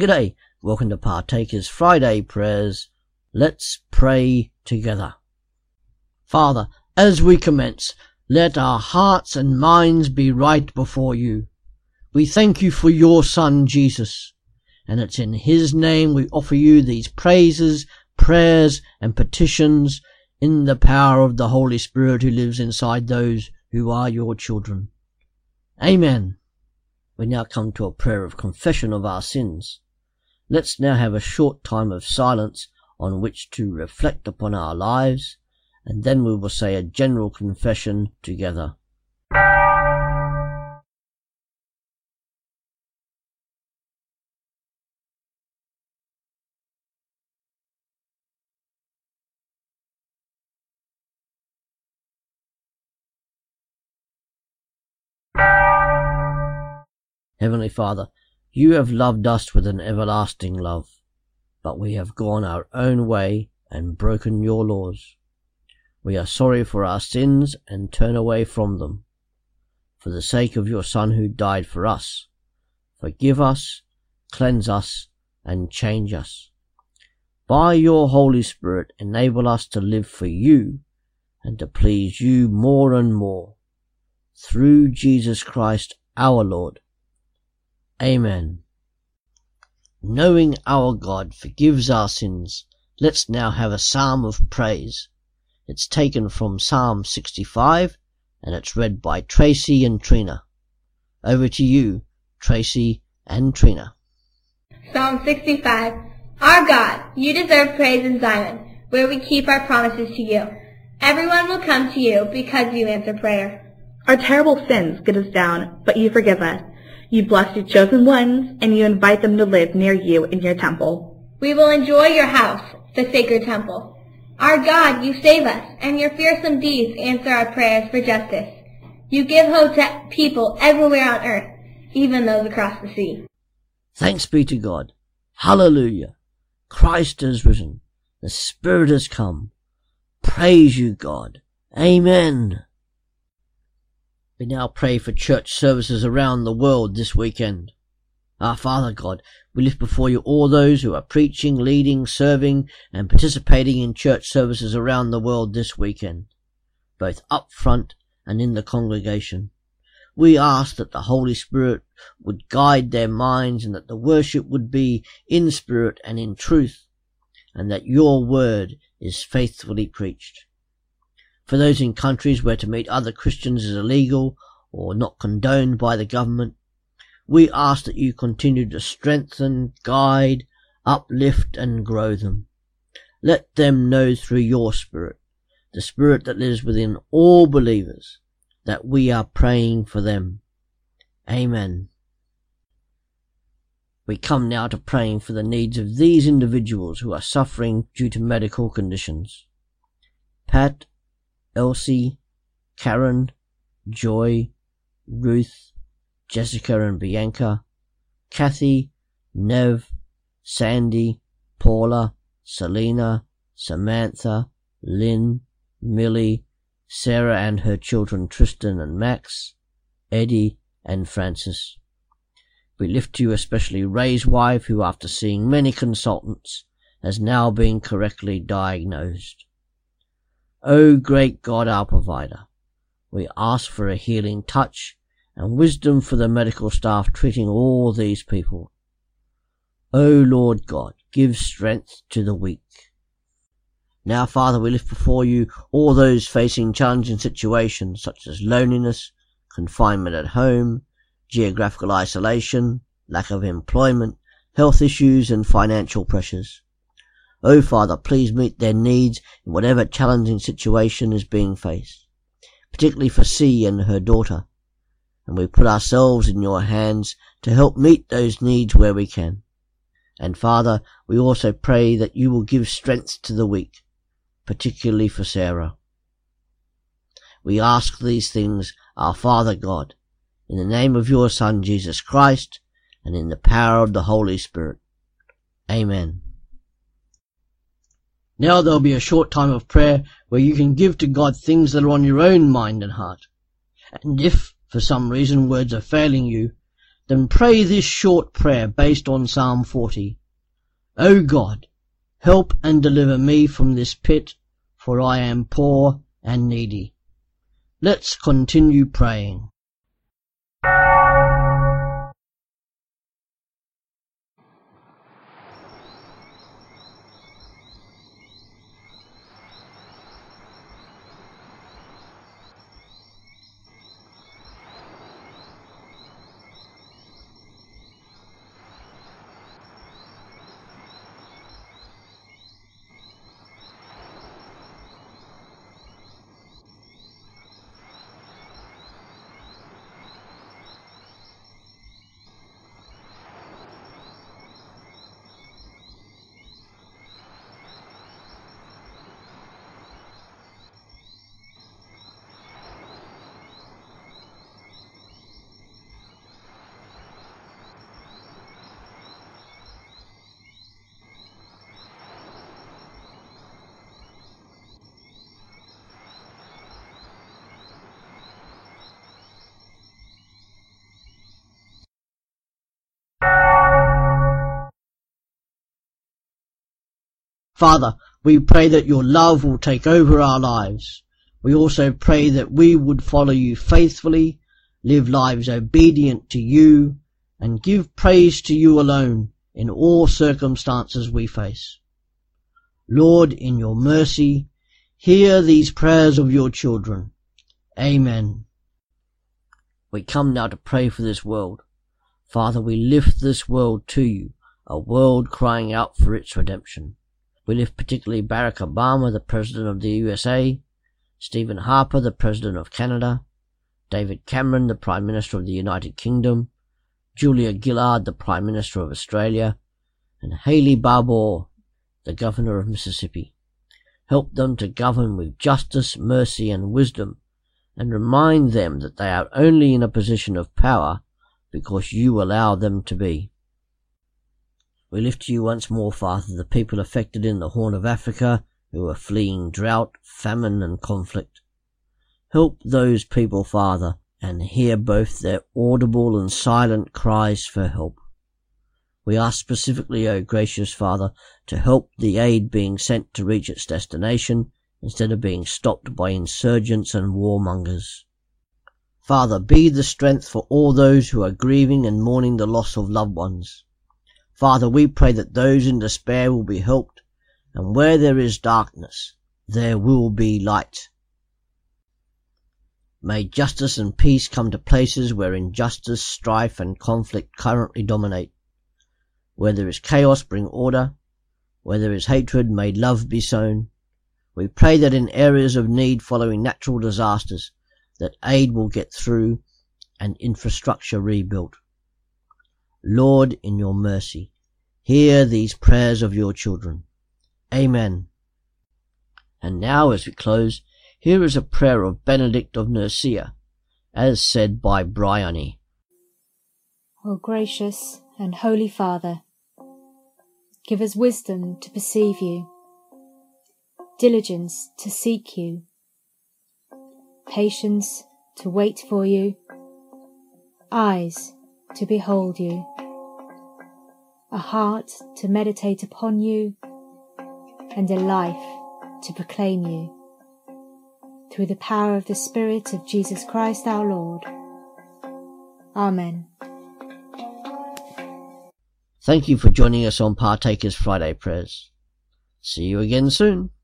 G'day, welcome to Partakers Friday Prayers. Let's pray together. Father, as we commence, let our hearts and minds be right before you. We thank you for your Son, Jesus, and it's in his name we offer you these praises, prayers, and petitions in the power of the Holy Spirit who lives inside those who are your children. Amen. We now come to a prayer of confession of our sins. Let's now have a short time of silence on which to reflect upon our lives, and then we will say a general confession together. Heavenly Father, you have loved us with an everlasting love, but we have gone our own way and broken your laws. We are sorry for our sins and turn away from them. For the sake of your Son who died for us, forgive us, cleanse us, and change us. By your Holy Spirit, enable us to live for you and to please you more and more. Through Jesus Christ our Lord. Amen. Knowing our God forgives our sins, let's now have a psalm of praise. It's taken from Psalm 65, and it's read by Tracy and Trina. Over to you, Tracy and Trina. Psalm 65. Our God, you deserve praise in Zion, where we keep our promises to you. Everyone will come to you because you answer prayer. Our terrible sins get us down, but you forgive us. You bless your chosen ones, and you invite them to live near you in your temple. We will enjoy your house, the sacred temple. Our God, you save us, and your fearsome deeds answer our prayers for justice. You give hope to people everywhere on earth, even those across the sea. Thanks be to God. Hallelujah. Christ has risen. The Spirit has come. Praise you, God. Amen. We now pray for church services around the world this weekend. Our Father God, we lift before you all those who are preaching, leading, serving, and participating in church services around the world this weekend, both up front and in the congregation. We ask that the Holy Spirit would guide their minds and that the worship would be in spirit and in truth, and that your word is faithfully preached. For those in countries where to meet other Christians is illegal or not condoned by the government, we ask that you continue to strengthen, guide, uplift and grow them. Let them know through your Spirit, the Spirit that lives within all believers, that we are praying for them. Amen. We come now to praying for the needs of these individuals who are suffering due to medical conditions. Pat, Elsie, Karen, Joy, Ruth, Jessica and Bianca, Kathy, Nev, Sandy, Paula, Selena, Samantha, Lynn, Millie, Sarah and her children Tristan and Max, Eddie and Francis. We lift to you especially Ray's wife, who after seeing many consultants has now been correctly diagnosed. O great God, our provider, we ask for a healing touch and wisdom for the medical staff treating all these people. O Lord God, give strength to the weak. Now, Father, we lift before you all those facing challenging situations such as loneliness, confinement at home, geographical isolation, lack of employment, health issues and financial pressures. O Father, please meet their needs in whatever challenging situation is being faced, particularly for C and her daughter, and we put ourselves in your hands to help meet those needs where we can. And Father, we also pray that you will give strength to the weak, particularly for Sarah. We ask these things, our Father God, in the name of your Son Jesus Christ, and in the power of the Holy Spirit. Amen. Now there'll be a short time of prayer where you can give to God things that are on your own mind and heart. And if, for some reason, words are failing you, Then pray this short prayer based on Psalm 40. O God, help and deliver me from this pit, for I am poor and needy. Let's continue praying. Father, we pray that your love will take over our lives. We also pray that we would follow you faithfully, live lives obedient to you, and give praise to you alone in all circumstances we face. Lord, in your mercy, hear these prayers of your children. Amen. We come now to pray for this world. Father, we lift this world to you, a world crying out for its redemption. We lift particularly Barack Obama, the President of the USA, Stephen Harper, the President of Canada, David Cameron, the Prime Minister of the United Kingdom, Julia Gillard, the Prime Minister of Australia, and Haley Barbour, the Governor of Mississippi. Help them to govern with justice, mercy, and wisdom, and remind them that they are only in a position of power because you allow them to be. We lift to you once more, Father, the people affected in the Horn of Africa who are fleeing drought, famine, and conflict. Help those people, Father, and hear both their audible and silent cries for help. We ask specifically, O gracious Father, to help the aid being sent to reach its destination instead of being stopped by insurgents and warmongers. Father, be the strength for all those who are grieving and mourning the loss of loved ones. Father, we pray that those in despair will be helped, and where there is darkness, there will be light. May justice and peace come to places where injustice, strife, and conflict currently dominate. Where there is chaos, bring order. Where there is hatred, may love be sown. We pray that in areas of need following natural disasters, that aid will get through and infrastructure rebuilt. Lord, in your mercy, hear these prayers of your children. Amen. And now, as we close, here is a prayer of Benedict of Nursia, as said by Bryony. O gracious and holy Father, give us wisdom to perceive you, diligence to seek you, patience to wait for you, eyes to behold you, a heart to meditate upon you, and a life to proclaim you. Through the power of the Spirit of Jesus Christ our Lord. Amen. Thank you for joining us on Partakers Friday Prayers. See you again soon.